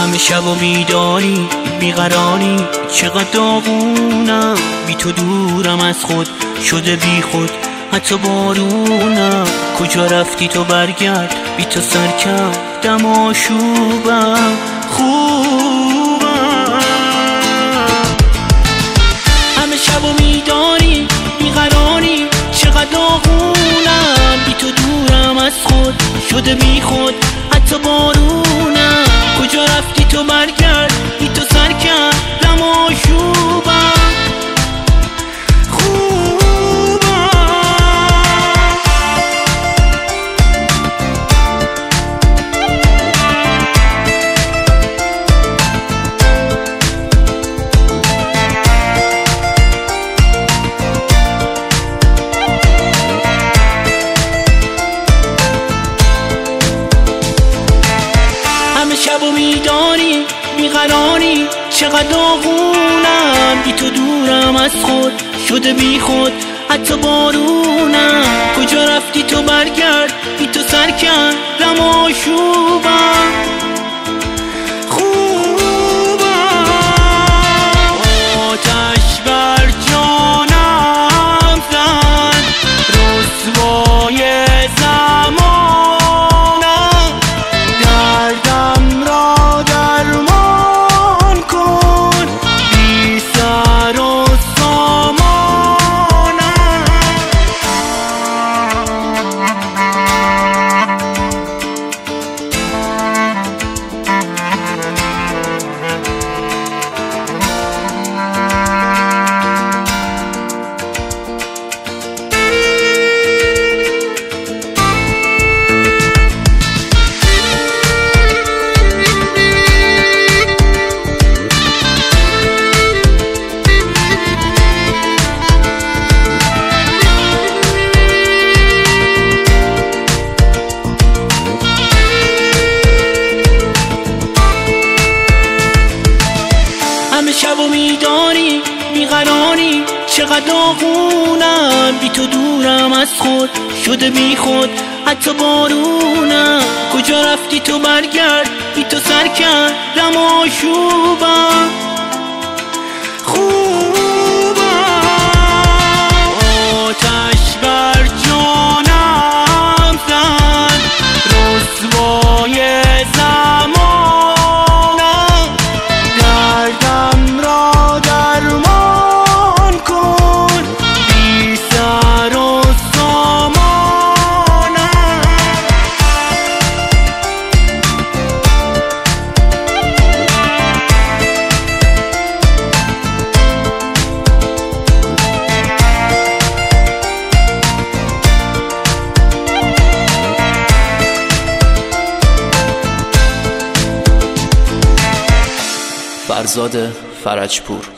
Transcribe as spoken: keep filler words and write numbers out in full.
همه شب و بیداری بیقراری، چقدر داغونم بی تو دورم از خود شده بی خود حتی بارونم. کجا رفتی تو برگرد، بی تو سر کردم آشوبم خوبم. همه شب و بیداری بیقراری، چقدر داغونم بی تو دورم از خود شده بی خود حتی بارونم. کجا رفتی تو برگرد، بی تو سر کردم آشوبم خوبم. همه شب و بیداری بیقراری، چقدر داغونم بی تو دورم از خود شده بی خود حتی بارونم. کجا رفتی تو برگرد، بی تو سر کردم آشوبم خوبم. آتش بر جانم زد رسوای زمانم، دردم را درمان کن بی سر و سامانم. همه شب و بیداری بیقراری، چقدر داغونم بی تو دورم از خود شده بی خود حتی بارونم. کجا رفتی تو برگرد، بی تو سر کردم آشوبم خوبم. آتش بر جانم زد رسوای زمانم، دردم را درمان کن بی سر و سامانم. فرزاد فرجپور.